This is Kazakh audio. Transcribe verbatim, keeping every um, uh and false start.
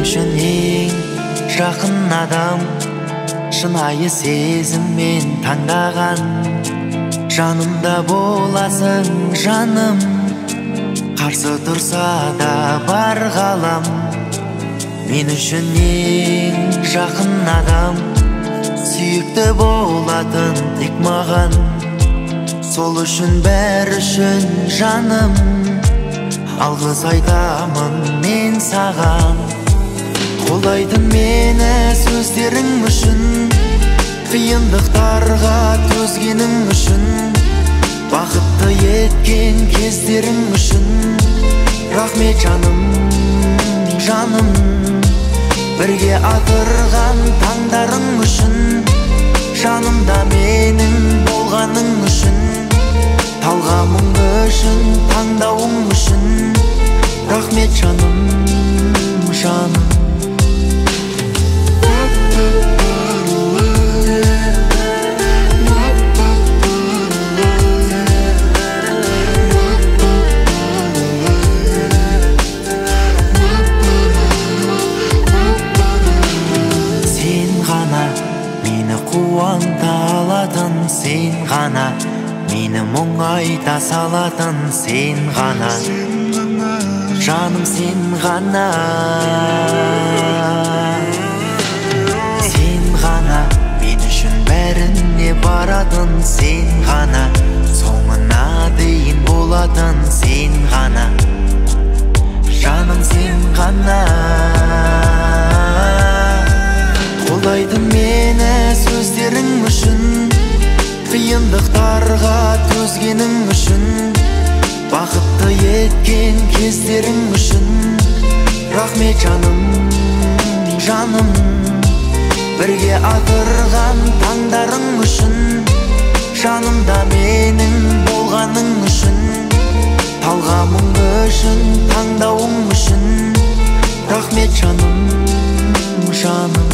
үшін ең жақын адам, шынайы сезіммен таңдаған. Жанымда боласың жаным, қарсы тұрса да бар ғалам. Мен үшін ең жақын адам, сүйікті болатын тек маған. Сол үшін бәрі үшін жаным, алғыс айтамын мен саған. Қолдайтын мені сөздерің үшін, қиындықтарға төзгенің үшін, бақытты еткен кездерің үшін. Рахмет жаным, жаным, бірге атырған таңдарың үшін. Жанымда менің болғаның үшін, талғамың үшін, таңдауың үшін. Рахмет жаным, жаным. Қуанта алатын сен ғана, мені мұңайта салатын сен ғана. Жаным сен ғана, сен ғана, мен үшін бәріне баратын сен ғана. Соңына дейін болатын сен ғана. Жаным сен ғана, қолдайтын мені сөздерің үшін, қиындықтарға төзгенің үшін, бақытты еткен кездерің үшін. Рахмет жаным, жаным, бірге атырған таңдарың үшін. Жанымда менің болғаның үшін, талғамың үшін, таңдауың үшін. Рахмет жаным, жаным.